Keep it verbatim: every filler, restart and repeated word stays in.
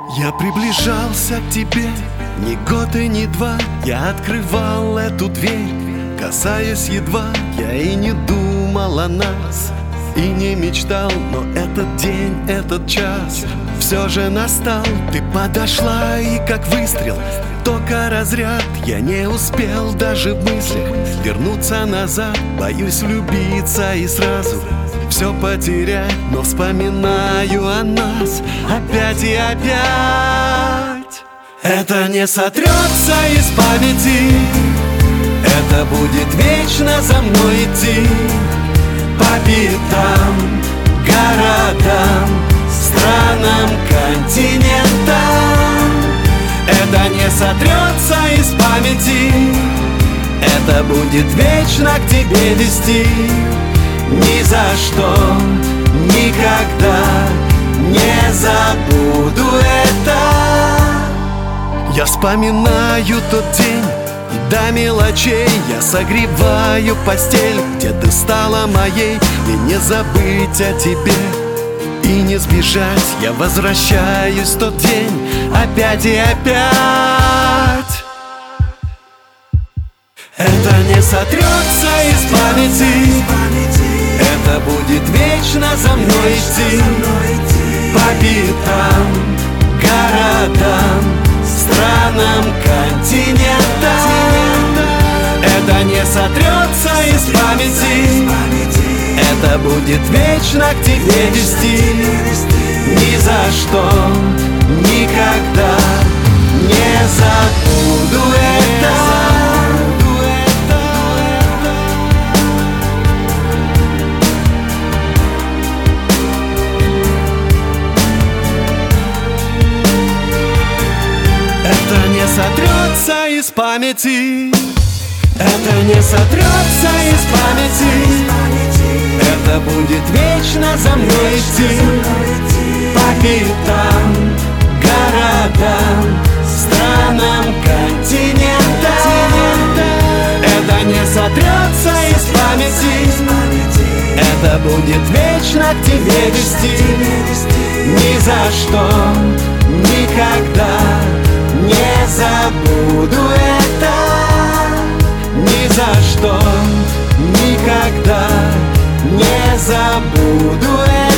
Я приближался к тебе ни год и ни два. Я открывал эту дверь, касаясь едва. Я и не думал о нас, и не мечтал. Но этот день, этот час все же настал. Ты подошла, и как выстрел, только разряд. Я не успел даже в мыслях вернуться назад. Боюсь влюбиться и сразу все потерять, но вспоминаю о нас опять и опять. Это не сотрется из памяти, это будет вечно за мной идти. По пятам, городам, странам, континентам. Это не сотрется из памяти, это будет вечно к тебе вести. Ни за что, никогда не забуду это. Я вспоминаю тот день до мелочей. Я согреваю постель, где ты стала моей. И не забыть о тебе, и не сбежать. Я возвращаюсь в тот день опять и опять. Это не сотрется из памяти, это будет вечно за мной идти. По пятам, городам, странам, континентам. Это не сотрется из памяти, это будет вечно к тебе вести. Ни за что, никогда не забуду это. Это не сотрется из памяти, это не сотрется из памяти. Это будет вечно за мной идти. По пятам, городам, странам, континентам. Это не сотрется из памяти, это будет вечно к тебе вести. Ни за что, никогда не забуду это. Ни за что, никогда не забуду это.